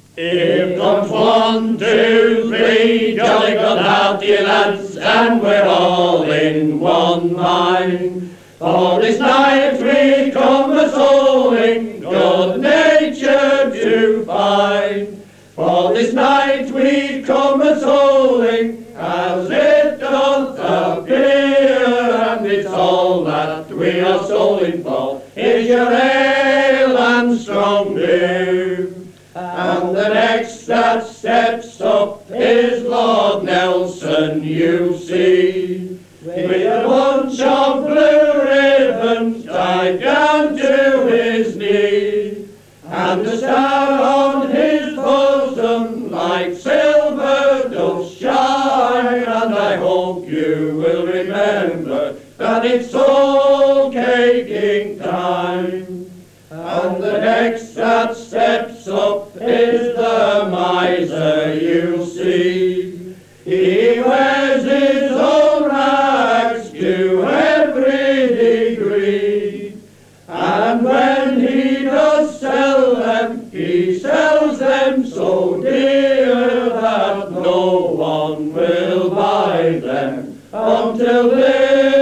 Here comes 1, 2, 3, jolly good hearty lads, and we're all in one mind. For this night we come a-souling, good nature to find. For this night we come a-souling, as it doth appear, and it's all that we are souling for, is your ale and strong beer. And the next that steps up is Lord Nelson, you see, with a bunch of blue ribbons tied down to his knee, and a star on his bosom like silver does shine. And I hope you will remember that it's all caking time. And the next that steps up is the miser, you see. He wears his own rags to every degree, and when he does sell them, he sells them so dear that no one will buy them until they